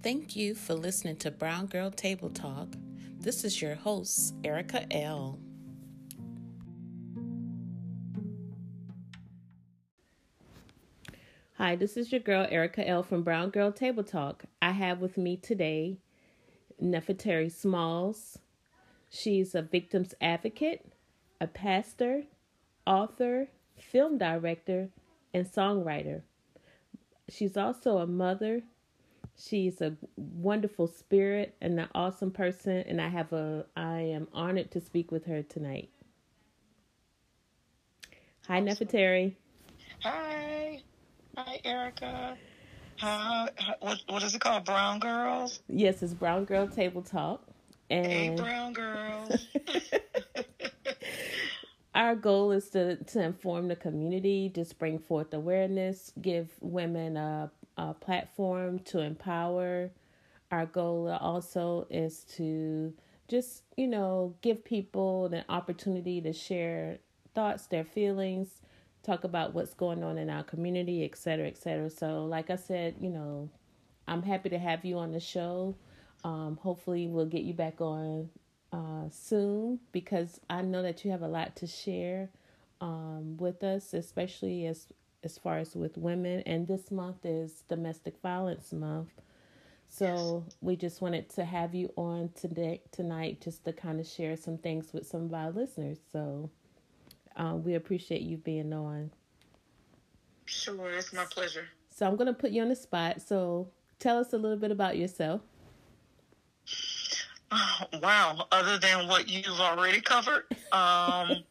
Thank you for listening to Brown Girl Table Talk. This is your host, Erica L. Hi, this is your girl, Erica L. from Brown Girl Table Talk. I have with me today Nefertari Smalls. She's a victims advocate, a pastor, author, film director, and songwriter. She's also a mother. She's a wonderful spirit and an awesome person, and I am honored to speak with her tonight. Hi, Nefertari. Hi, Erica. What is it called? Brown Girls? Yes, it's Brown Girl Table Talk. And hey, Brown Girls. Our goal is to inform the community, just bring forth awareness, give women a platform to empower. Our goal also is to just, give people the opportunity to share thoughts, their feelings, talk about what's going on in our community, et cetera, et cetera. So like I said, I'm happy to have you on the show. Hopefully we'll get you back on soon, because I know that you have a lot to share with us, especially as far as with women. And this month is Domestic Violence Month. So we just wanted to have you on tonight just to kind of share some things with some of our listeners. So we appreciate you being on. Sure, it's my pleasure. So I'm going to put you on the spot. So tell us a little bit about yourself. Oh, wow. Other than what you've already covered, I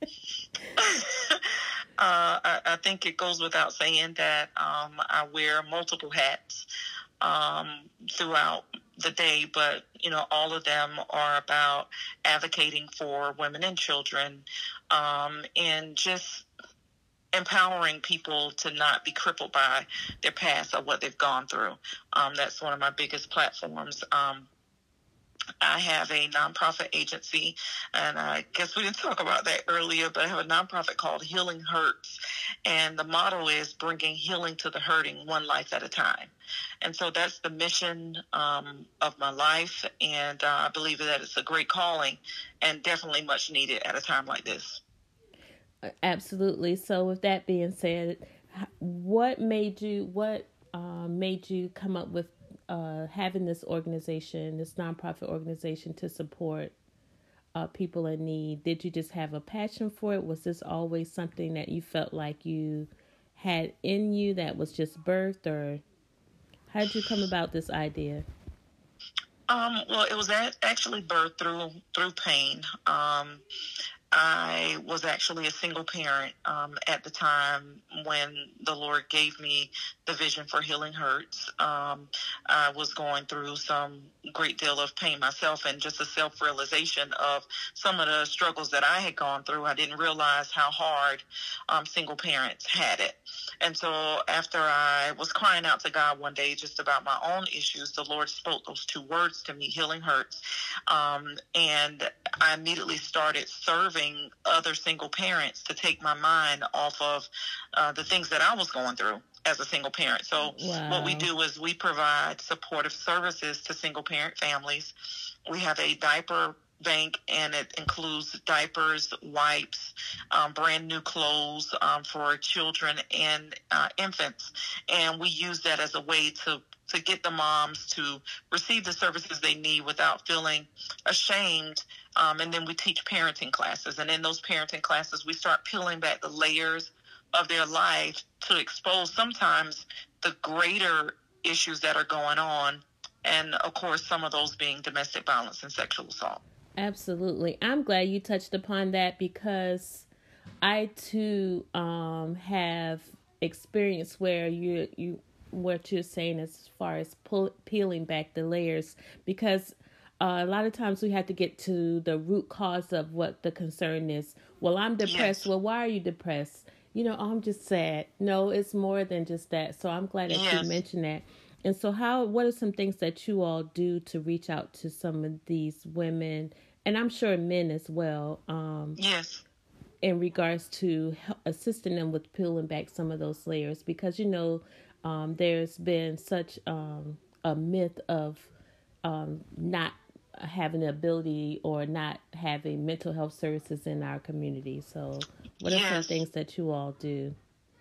think it goes without saying that I wear multiple hats throughout the day, but all of them are about advocating for women and children, and just empowering people to not be crippled by their past or what they've gone through. That's one of my biggest platforms. I have a nonprofit agency, and I guess we didn't talk about that earlier, but I have a nonprofit called Healing Hurts, and the motto is bringing healing to the hurting, one life at a time. And so that's the mission of my life, and I believe that it's a great calling and definitely much needed at a time like this. Absolutely. So with that being said, what made you come up with having this organization, this nonprofit organization, to support people in need? Did you just have a passion for it? Was this always something that you felt like you had in you that was just birthed, or how did you come about this idea? Well, it was actually birthed through pain. I was actually a single parent at the time when the Lord gave me the vision for Healing Hurts. I was going through some great deal of pain myself, and just a self-realization of some of the struggles that I had gone through. I didn't realize how hard single parents had it. And so after I was crying out to God one day just about my own issues, the Lord spoke those two words to me, Healing Hurts. And I immediately started serving other single parents to take my mind off of the things that I was going through as a single parent. So What we do is we provide supportive services to single parent families. We have a diaper bank, and it includes diapers, wipes, brand new clothes for children and infants. And we use that as a way to get the moms to receive the services they need without feeling ashamed. And then we teach parenting classes. And in those parenting classes, we start peeling back the layers of their life to expose sometimes the greater issues that are going on. And of course, some of those being domestic violence and sexual assault. Absolutely. I'm glad you touched upon that, because I too have experience where you what you're saying as far as peeling back the layers, because a lot of times we have to get to the root cause of what the concern is. Well, I'm depressed. Yes. Well, why are you depressed? I'm just sad. No, it's more than just that. So I'm glad that you mentioned that. And so what are some things that you all do to reach out to some of these women, and I'm sure men as well, in regards to assisting them with peeling back some of those layers? Because, there's been such a myth of not having the ability or not having mental health services in our community. So what are some things that you all do?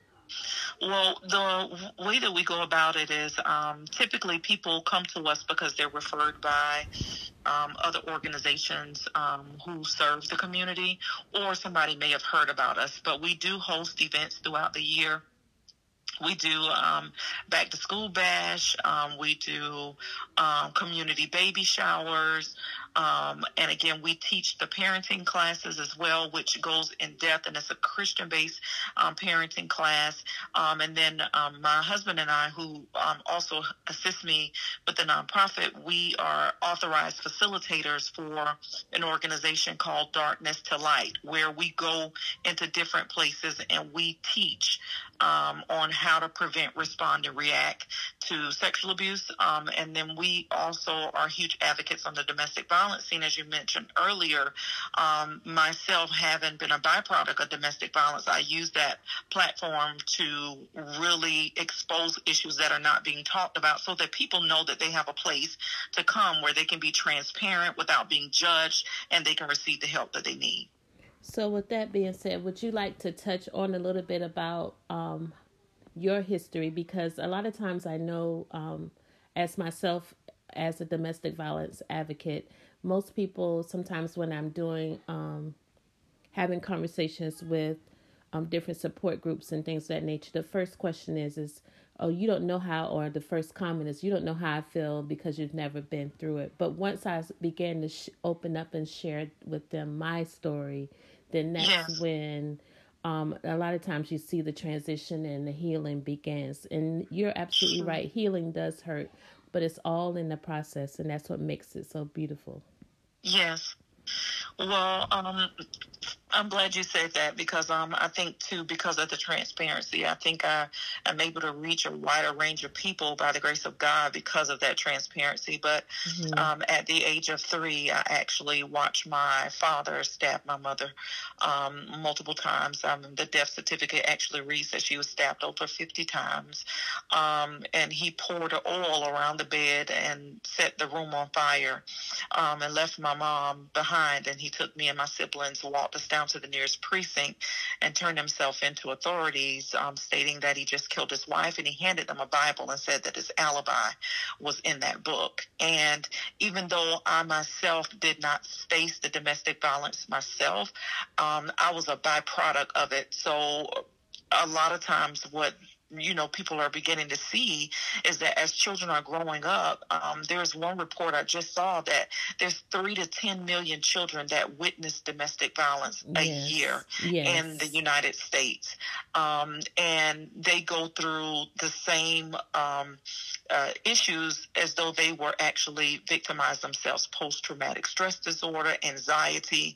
Well, the way that we go about it is typically people come to us because they're referred by other organizations who serve the community, or somebody may have heard about us. But we do host events throughout the year. We do back to school bash. We do community baby showers. And again, we teach the parenting classes as well, which goes in depth, and it's a Christian-based parenting class. And then my husband and I, who also assist me with the nonprofit, we are authorized facilitators for an organization called Darkness to Light, where we go into different places and we teach on how to prevent, respond, and react to sexual abuse. And then we also are huge advocates on the domestic violence scene, as you mentioned earlier. Myself, having been a byproduct of domestic violence, I use that platform to really expose issues that are not being talked about, so that people know that they have a place to come where they can be transparent without being judged, and they can receive the help that they need. So with that being said, would you like to touch on a little bit about your history? Because a lot of times I know, as myself, as a domestic violence advocate, most people, sometimes when I'm doing, having conversations with different support groups and things of that nature, the first question is, oh, you don't know how, or the first comment is, you don't know how I feel because you've never been through it. But once I began to open up and share with them my story, then that's when a lot of times you see the transition and the healing begins. And you're absolutely right. Healing does hurt, but it's all in the process, and that's what makes it so beautiful. Yes. Well, I'm glad you said that, because I think, too, because of the transparency, I think I'm able to reach a wider range of people by the grace of God because of that transparency. But at the age of 3, I actually watched my father stab my mother multiple times. The death certificate actually reads that she was stabbed over 50 times. And he poured oil around the bed and set the room on fire, and left my mom behind. And he took me and my siblings, walked us down to the nearest precinct, and turned himself into authorities, stating that he just killed his wife, and he handed them a Bible and said that his alibi was in that book. And even though I myself did not face the domestic violence myself, I was a byproduct of it. So a lot of times what people are beginning to see is that as children are growing up, there's one report I just saw that there's 3 to 10 million children that witness domestic violence a year in the United States. And they go through the same issues as though they were actually victimized themselves: post-traumatic stress disorder, anxiety,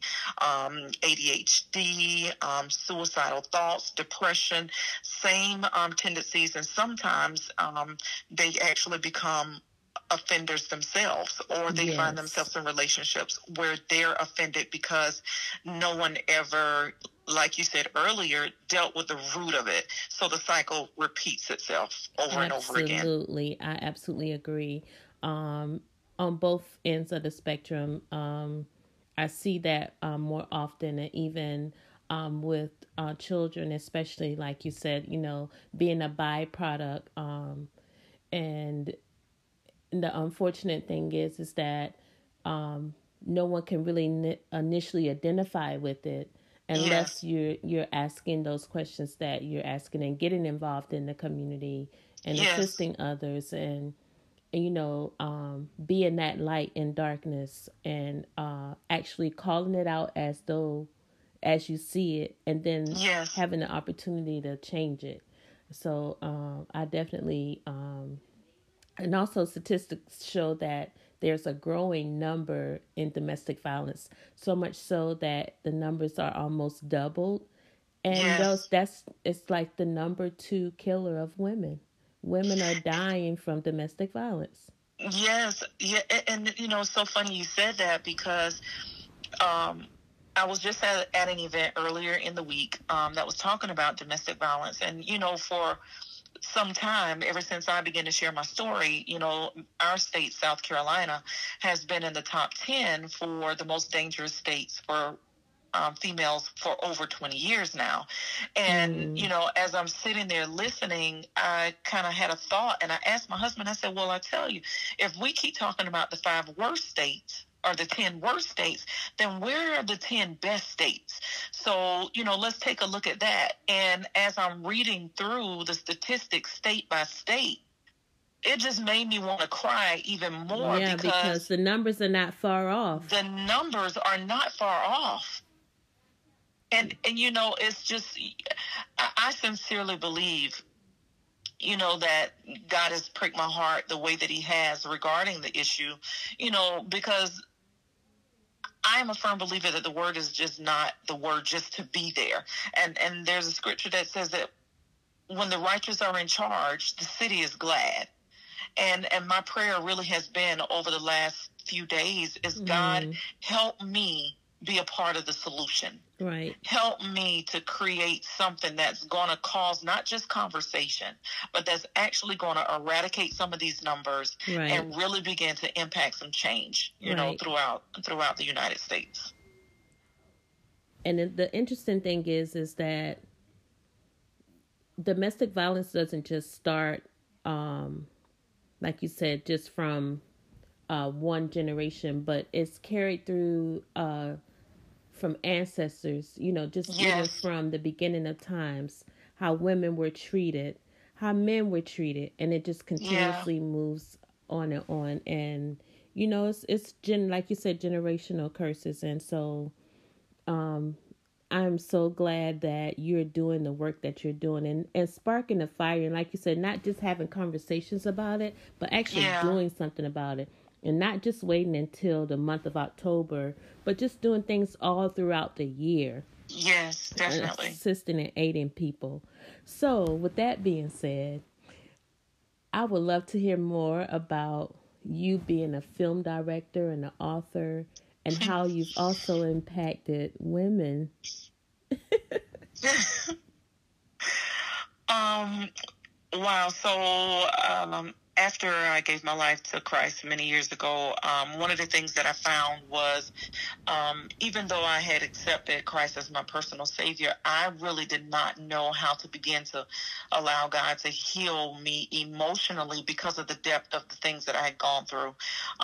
ADHD, suicidal thoughts, depression, same tendencies, and sometimes they actually become offenders themselves, or they find themselves in relationships where they're offended because no one ever, like you said earlier, dealt with the root of it. So the cycle repeats itself over and over again. Absolutely. I absolutely agree. On both ends of the spectrum, I see that more often, and even with children, especially, like you said, being a byproduct. And the unfortunate thing is that no one can really initially identify with it unless you're asking those questions that you're asking, and getting involved in the community and assisting others, and being that light in darkness, and actually calling it out as you see it, and then having the opportunity to change it. So I definitely, and also statistics show that there's a growing number in domestic violence, so much so that the numbers are almost doubled. And it's like the number 2 killer of women. Women are dying from domestic violence. Yes. Yeah. And, it's so funny you said that, because I was just at an event earlier in the week that was talking about domestic violence. And, for some time, ever since I began to share my story, our state, South Carolina, has been in the top 10 for the most dangerous states for females for over 20 years now. And, as I'm sitting there listening, I kind of had a thought, and I asked my husband, I said, well, I tell you, if we keep talking about the 5 worst states or the 10 worst states, then where are the 10 best states? So, let's take a look at that. And as I'm reading through the statistics state by state, it just made me want to cry even more. Yeah, because the numbers are not far off. The numbers are not far off. And it's just, I sincerely believe, that God has pricked my heart the way that he has regarding the issue, because I am a firm believer that the word is just not the word just to be there. And there's a scripture that says that when the righteous are in charge, the city is glad. And my prayer really has been over the last few days is, God, help me be a part of the solution. Right. Help me to create something that's going to cause not just conversation, but that's actually going to eradicate some of these numbers and really begin to impact some change, throughout the United States. And the interesting thing is that domestic violence doesn't just start, like you said, just from one generation, but it's carried through from ancestors, even from the beginning of times, how women were treated, how men were treated, and it just continuously moves on and on. And, it's like you said, generational curses. And so I'm so glad that you're doing the work that you're doing and sparking the fire. And like you said, not just having conversations about it, but actually doing something about it. And not just waiting until the month of October, but just doing things all throughout the year. Yes, definitely. Assisting and aiding people. So, with that being said, I would love to hear more about you being a film director and an author, and how you've also impacted women. Wow. So, after I gave my life to Christ many years ago, one of the things that I found was, even though I had accepted Christ as my personal Savior, I really did not know how to begin to allow God to heal me emotionally because of the depth of the things that I had gone through.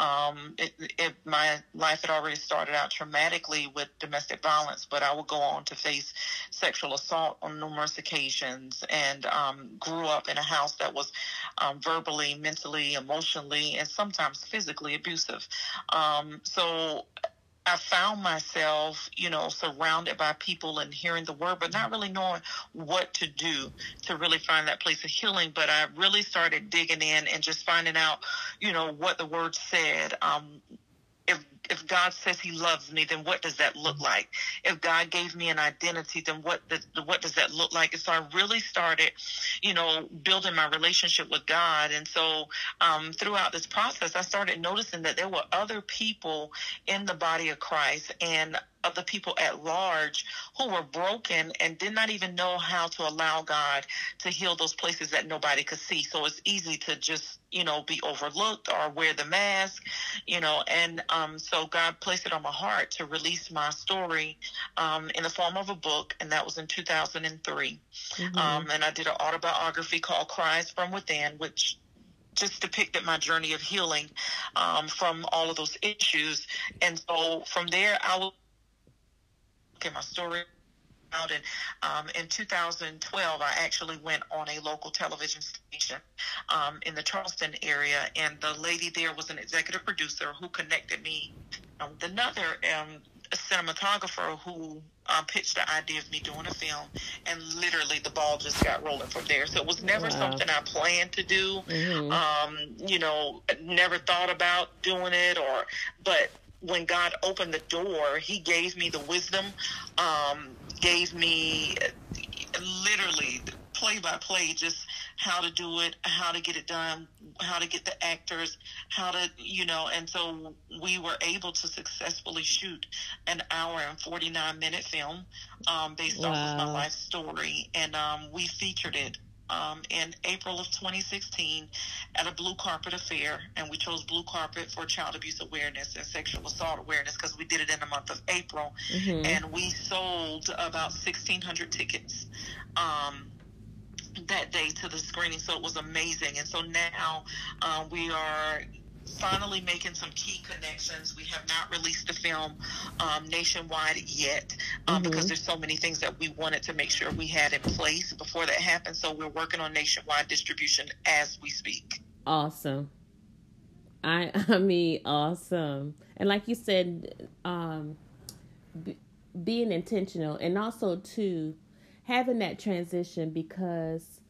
My life had already started out traumatically with domestic violence, but I would go on to face sexual assault on numerous occasions, and grew up in a house that was verbally, mentally, emotionally, and sometimes physically abusive. So I found myself, surrounded by people and hearing the word, but not really knowing what to do to really find that place of healing. But I really started digging in and just finding out, what the word said. If God says he loves me, then what does that look like? If God gave me an identity, then what does that look like? And so I really started, building my relationship with God. And so throughout this process, I started noticing that there were other people in the body of Christ and other people at large who were broken and did not even know how to allow God to heal those places that nobody could see. So it's easy to just, be overlooked or wear the mask, and so God placed it on my heart to release my story in the form of a book, and that was in 2003. And I did an autobiography called Cries from Within, which just depicted my journey of healing from all of those issues. And so from there, I will get my story out. And in 2012, I actually went on a local television station in the Charleston area, and the lady there was an executive producer who connected me with another cinematographer who pitched the idea of me doing a film, and literally the ball just got rolling from there. So it was never something I planned to do, never thought about doing it, but when God opened the door, he gave me the wisdom, gave me literally play by play, just how to do it, how to get it done, how to get the actors, how to, and so we were able to successfully shoot an hour and 49-minute film based off of my life story. And we featured it in April of 2016 at a blue carpet affair, and we chose blue carpet for child abuse awareness and sexual assault awareness because we did it in the month of April, and we sold about 1,600 tickets that day to the screening, so it was amazing. And so now we are finally making some key connections. We have not released the film nationwide yet because there's so many things that we wanted to make sure we had in place before that happened. So we're working on nationwide distribution as we speak. Awesome. I mean, awesome. And like you said, being intentional, and also too having that transition, because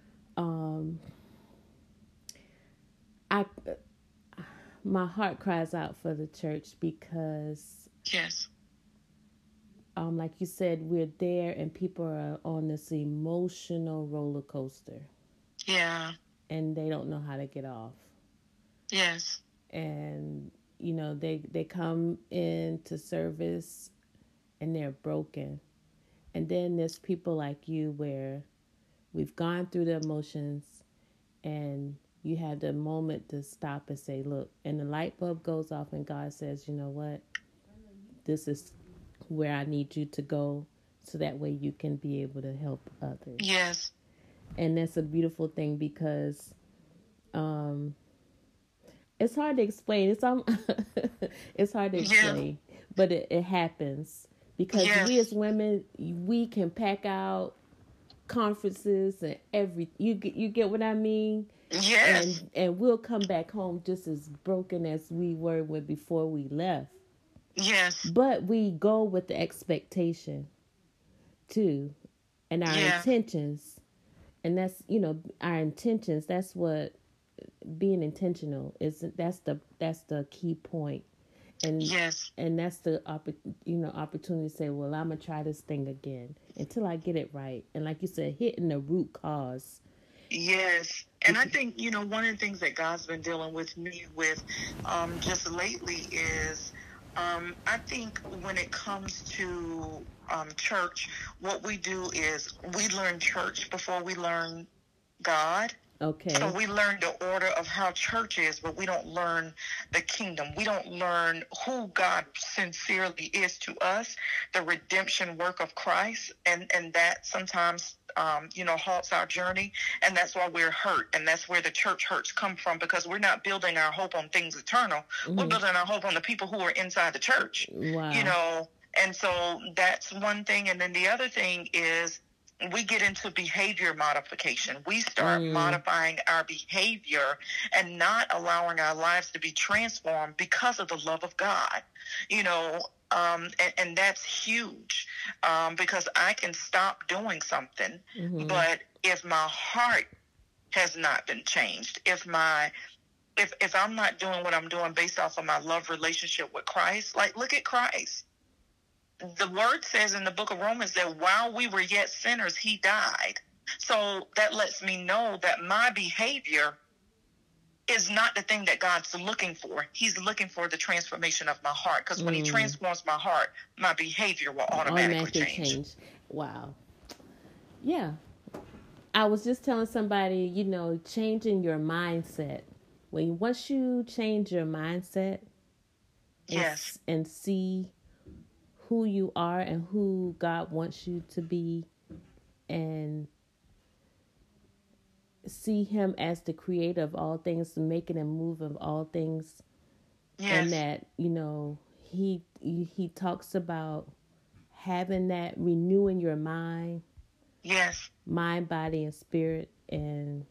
my heart cries out for the church, because yes, like you said, we're there and people are on this emotional roller coaster. Yeah. And they don't know how to get off. Yes. And you know, they come into service and they're broken. And then there's people like you where we've gone through the emotions and you have the moment to stop and say, look, and the light bulb goes off and God says, you know what? This is where I need you to go, so that way you can be able to help others. Yes. And that's a beautiful thing, because it's hard to explain. It's hard to explain, but it happens. Because we as women, we can pack out conferences and you get what I mean? Yes. And we'll come back home just as broken as we were before we left. Yes. But we go with the expectation too, and our intentions. And that's, you know, our intentions. That's what being intentional is. That's the key point. And and that's the opportunity to say, well, I'm gonna try this thing again until I get it right. And like you said, hitting the root cause. Yes. And I think, you know, one of the things that God's been dealing with me with just lately is I think when it comes to church, what we do is we learn church before we learn God. Okay. So we learn the order of how church is, but we don't learn the kingdom. We don't learn who God sincerely is to us, the redemption work of Christ, and that sometimes halts our journey, and that's why we're hurt, and that's where the church hurts come from, because we're not building our hope on things eternal. We're building our hope on the people who are inside the church. Wow. You know, and so that's one thing, and then the other thing is, we get into behavior modification. We start modifying our behavior and not allowing our lives to be transformed because of the love of God, you know, and that's huge, because I can stop doing something, but if my heart has not been changed, if I'm not doing what I'm doing based off of my love relationship with Christ, like, look at Christ. The word says in the book of Romans that while we were yet sinners, he died. So that lets me know that my behavior is not the thing that God's looking for. He's looking for the transformation of my heart. Because when he transforms my heart, my behavior will automatically change. Wow. Yeah. I was just telling somebody, you know, changing your mindset. Once you change your mindset, and see who you are and who God wants you to be, and see him as the creator of all things, making and move of all things. And that, you know, he talks about having that, renewing your mind. Mind, body, and spirit, and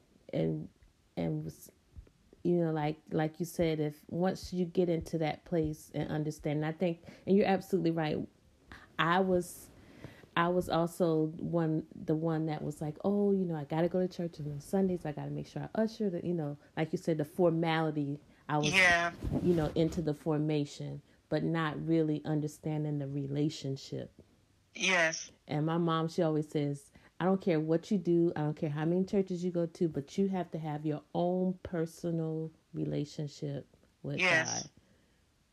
you know, like you said, if once you get into that place and understand, I think, and you're absolutely right. I was also the one that was like, oh, you know, I got to go to church on Sundays. I got to make sure I usher the, you know, like you said, the formality. I was, you know, into the formation, but not really understanding the relationship. And my mom, she always says, I don't care what you do. I don't care how many churches you go to, but you have to have your own personal relationship with God.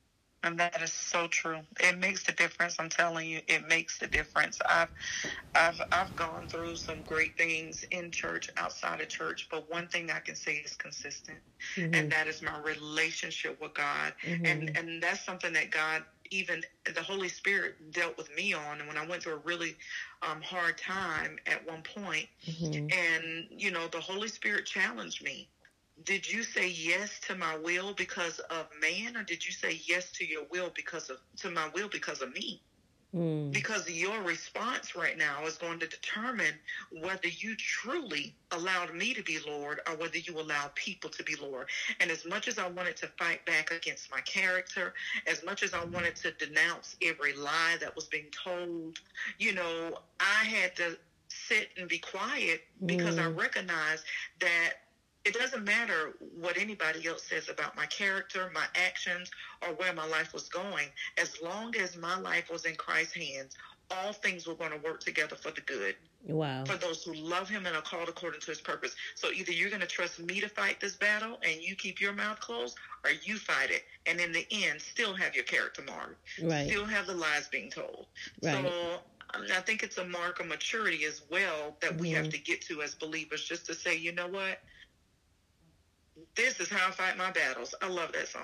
And that is so true. It makes the difference. I'm telling you, it makes the difference. I've gone through some great things in church, outside of church, but one thing I can say is consistent, and that is my relationship with God. And that's something that God, even the Holy Spirit, dealt with me on. And when I went through a really hard time at one point, and the Holy Spirit challenged me. Did you say yes to my will because of man, or did you say yes to your will to my will because of me? Because your response right now is going to determine whether you truly allowed me to be Lord or whether you allow people to be Lord. And as much as I wanted to fight back against my character, as much as I wanted to denounce every lie that was being told, I had to sit and be quiet because I recognized that it doesn't matter what anybody else says about my character, my actions, or where my life was going. As long as my life was in Christ's hands, all things were going to work together for the good. Wow. For those who love him and are called according to his purpose. So either you're going to trust me to fight this battle and you keep your mouth closed, or you fight it. And in the end, still have your character marred. Right. Still have the lies being told. Right. So I think it's a mark of maturity as well that we have to get to as believers, just to say, you know what? This is how I fight my battles. I love that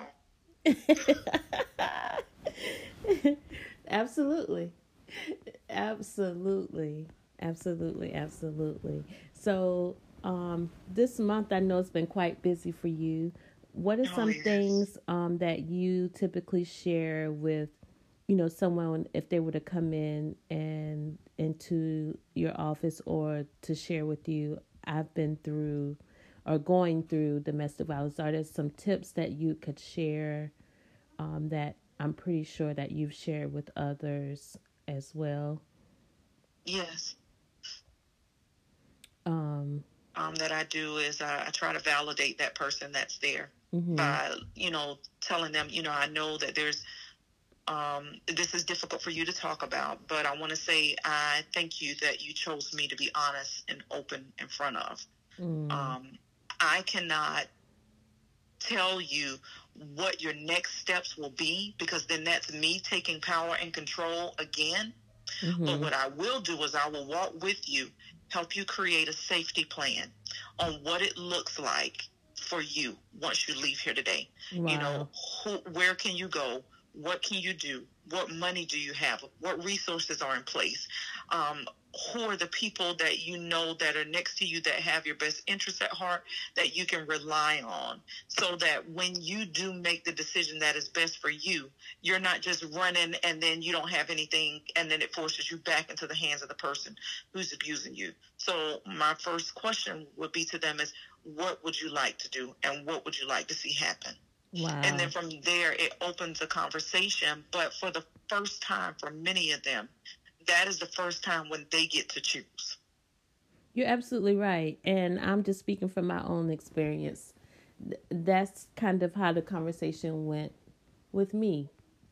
song. Absolutely. So, this month I know it's been quite busy for you. What are some things that you typically share with, someone if they were to come in and into your office or to share with you, I've been through or going through domestic violence? Are there some tips that you could share that I'm pretty sure that you've shared with others as well? Yes. That I do is I try to validate that person that's there by, telling them, I know that there's, this is difficult for you to talk about, but I want to say I thank you that you chose me to be honest and open in front of. I cannot tell you what your next steps will be, because then that's me taking power and control again. But what I will do is I will walk with you, help you create a safety plan on what it looks like for you once you leave here today. Wow. Where can you go? What can you do? What money do you have? What resources are in place? Who are the people that that are next to you that have your best interests at heart that you can rely on, so that when you do make the decision that is best for you, you're not just running and then you don't have anything and then it forces you back into the hands of the person who's abusing you. So my first question would be to them is, what would you like to do and what would you like to see happen? Wow. And then from there, it opens a conversation. But for the first time, for many of them, that is the first time when they get to choose. You're absolutely right. And I'm just speaking from my own experience. That's kind of how the conversation went with me.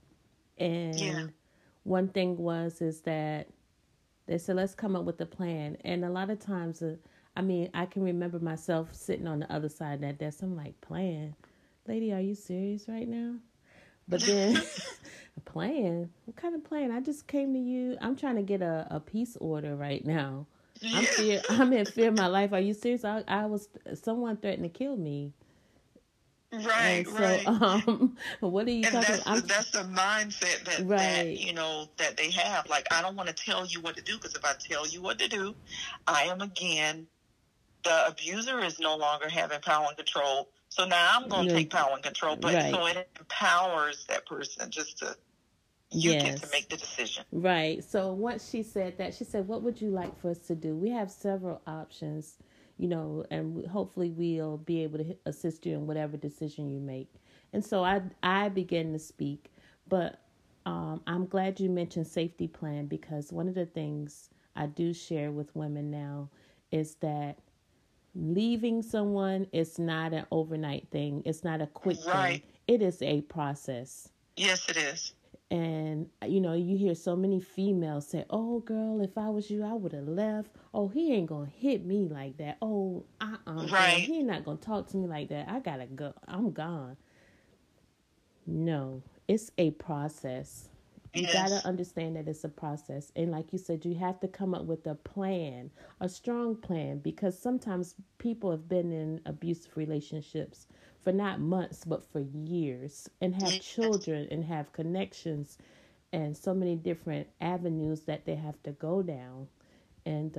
And one thing is that they said, let's come up with a plan. And a lot of times, I can remember myself sitting on the other side of that desk. I'm like, plan? Lady, are you serious right now? But then, a plan? What kind of plan? I just came to you. I'm trying to get a peace order right now. I'm in fear of my life. Are you serious? Someone threatened to kill me. Right, so, right. What are you talking about? That's the mindset that they have. Like, I don't want to tell you what to do, because if I tell you what to do, I am again, the abuser is no longer having power and control. So now I'm going to take power and control, but so it empowers that person just to, you get to make the decision. Right. So once she said that, she said, what would you like for us to do? We have several options, and hopefully we'll be able to assist you in whatever decision you make. And so I began to speak, but I'm glad you mentioned safety plan, because one of the things I do share with women now is that leaving someone is not an overnight thing. It's not a quick thing. It is a process. Yes, it is. And, you hear so many females say, oh, girl, if I was you, I would have left. Oh, he ain't going to hit me like that. Oh, right. He not going to talk to me like that. I got to go. I'm gone. No, it's a process. You Yes. got to understand that it's a process. And like you said, you have to come up with a plan, a strong plan, because sometimes people have been in abusive relationships for not months, but for years, and have Yes. children and have connections and so many different avenues that they have to go down. And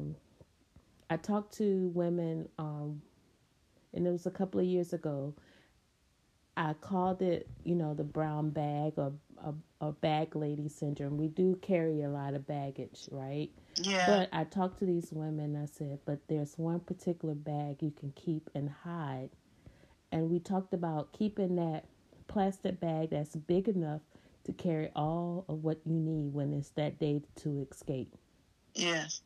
I talked to women, and it was a couple of years ago. I called it, the brown bag or bag lady syndrome. We do carry a lot of baggage, right? Yeah. But I talked to these women. I said, but there's one particular bag you can keep and hide. And we talked about keeping that plastic bag that's big enough to carry all of what you need when it's that day to escape. Yes.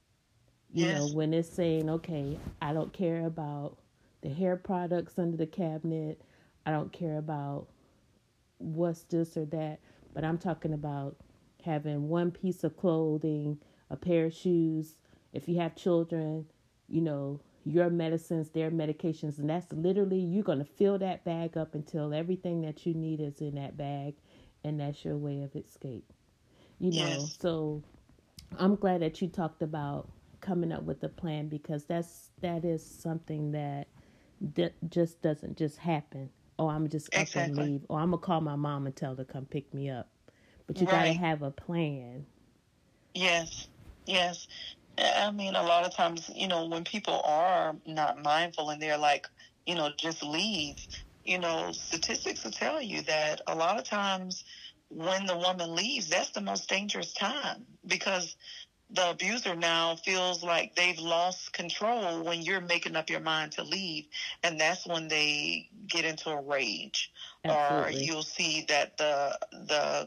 When it's saying, okay, I don't care about the hair products under the cabinet. I don't care about what's this or that, but I'm talking about having one piece of clothing, a pair of shoes. If you have children, your medicines, their medications, and that's literally, you're going to fill that bag up until everything that you need is in that bag, and that's your way of escape. Yes. So I'm glad that you talked about coming up with a plan, because that is something that just doesn't just happen. Oh, I'm just up and leave. Or I'm going to call my mom and tell her to come pick me up. But you got to have a plan. Yes. Yes. I mean, a lot of times, when people are not mindful and they're like, just leave, statistics will tell you that a lot of times when the woman leaves, that's the most dangerous time, because the abuser now feels like they've lost control when you're making up your mind to leave. And that's when they get into a rage. Absolutely. Or you'll see that the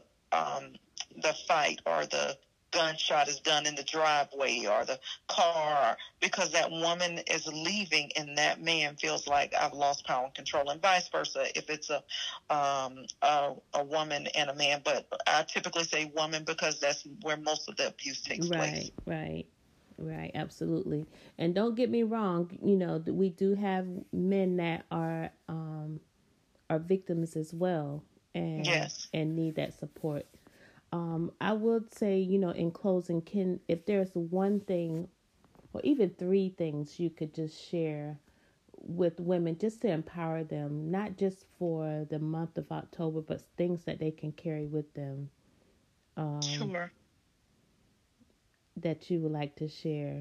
fight or the gunshot is done in the driveway or the car, because that woman is leaving and that man feels like, I've lost power and control, and vice versa if it's a woman and a man. But I typically say woman because that's where most of the abuse takes place. Right, absolutely. And don't get me wrong, we do have men that are victims as well, and yes, and need that support. I would say, in closing, if there's one thing or even three things you could just share with women just to empower them, not just for the month of October, but things that they can carry with them. Sure. That you would like to share?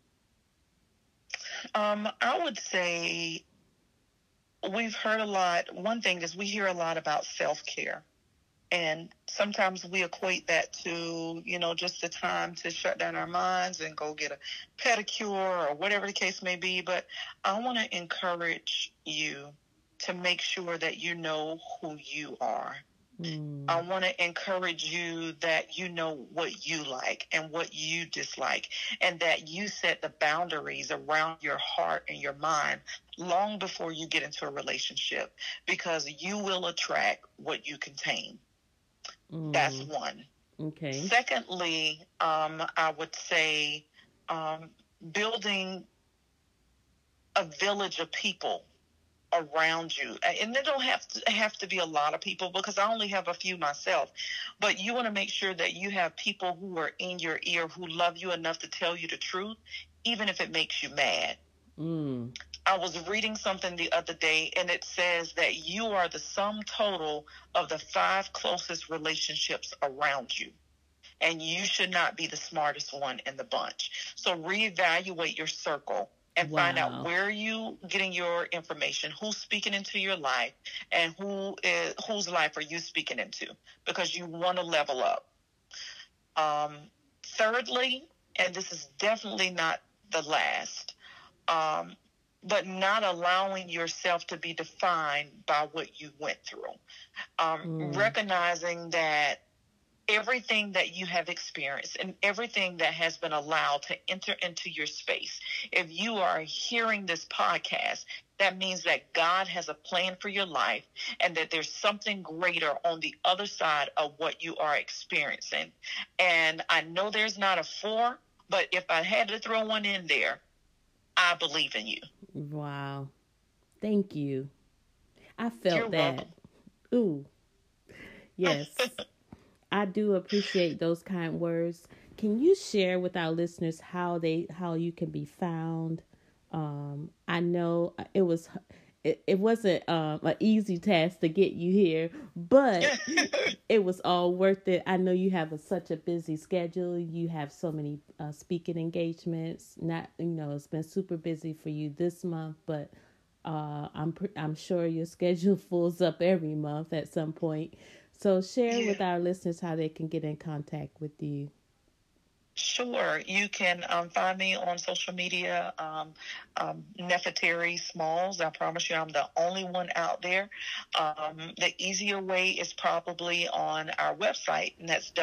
I would say we've heard a lot. One thing is we hear a lot about self-care. And sometimes we equate that to, just the time to shut down our minds and go get a pedicure or whatever the case may be. But I want to encourage you to make sure that you know who you are. I want to encourage you that you know what you like and what you dislike, and that you set the boundaries around your heart and your mind long before you get into a relationship, because you will attract what you contain. That's one. Okay. Secondly, I would say building a village of people around you, and there don't have to be a lot of people, because I only have a few myself, but you want to make sure that you have people who are in your ear, who love you enough to tell you the truth, even if it makes you mad. I was reading something the other day, and it says that you are the sum total of the 5 closest relationships around you, and you should not be the smartest one in the bunch. So reevaluate your circle and find out where you getting your information, who's speaking into your life, and whose life are you speaking into, because you want to level up. Thirdly, and this is definitely not the last, but not allowing yourself to be defined by what you went through. Recognizing that everything that you have experienced and everything that has been allowed to enter into your space, if you are hearing this podcast, that means that God has a plan for your life, and that there's something greater on the other side of what you are experiencing. And I know there's not a 4, but if I had to throw one in there, I believe in you. Wow. Thank you. I felt You're that. welcome. Ooh. Yes. I do appreciate those kind words. Can you share with our listeners how you can be found? I know it wasn't an easy task to get you here, but it was all worth it. I know you have such a busy schedule. You have so many speaking engagements. It's been super busy for you this month, but I'm sure your schedule fills up every month at some point. So share with our listeners how they can get in contact with you. Sure. You can find me on social media, Nefertari Smalls. I promise you I'm the only one out there. The easier way is probably on our website, and that's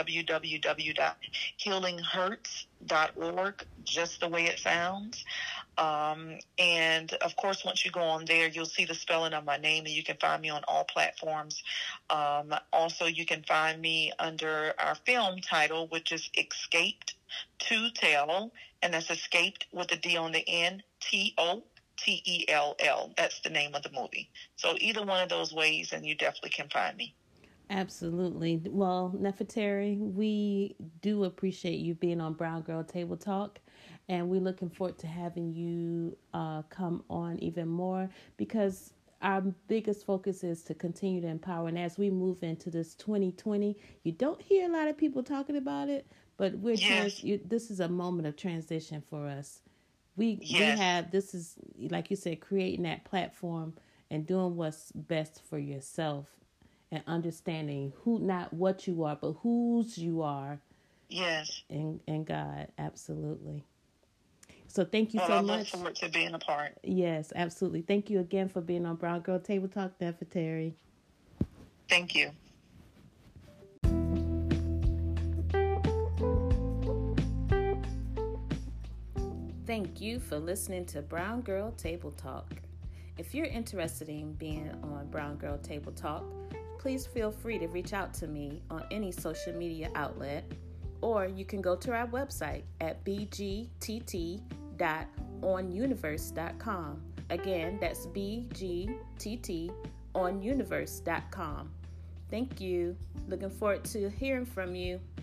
www.healinghurts.org, just the way it sounds. And of course, once you go on there, you'll see the spelling of my name, and you can find me on all platforms. Also, you can find me under our film title, which is Escaped to Tell, and that's Escaped with a D on the end, Totell. That's the name of the movie. So either one of those ways, and you definitely can find me. Absolutely. Well, Nefertari, we do appreciate you being on Brown Girl Table Talk, and we're looking forward to having you come on even more, because our biggest focus is to continue to empower. And as we move into this 2020, you don't hear a lot of people talking about it, but this is a moment of transition for us. We have, this is, like you said, creating that platform and doing what's best for yourself and understanding not what you are, but whose you are. Yes. In God, absolutely. So thank you so much. I look forward to being a part. Yes, absolutely. Thank you again for being on Brown Girl Table Talk, Nefertari. Thank you. Thank you for listening to Brown Girl Table Talk. If you're interested in being on Brown Girl Table Talk, please feel free to reach out to me on any social media outlet, or you can go to our website at bgtt.onuniverse.com. Again, that's bgtt.onuniverse.com. Thank you. Looking forward to hearing from you.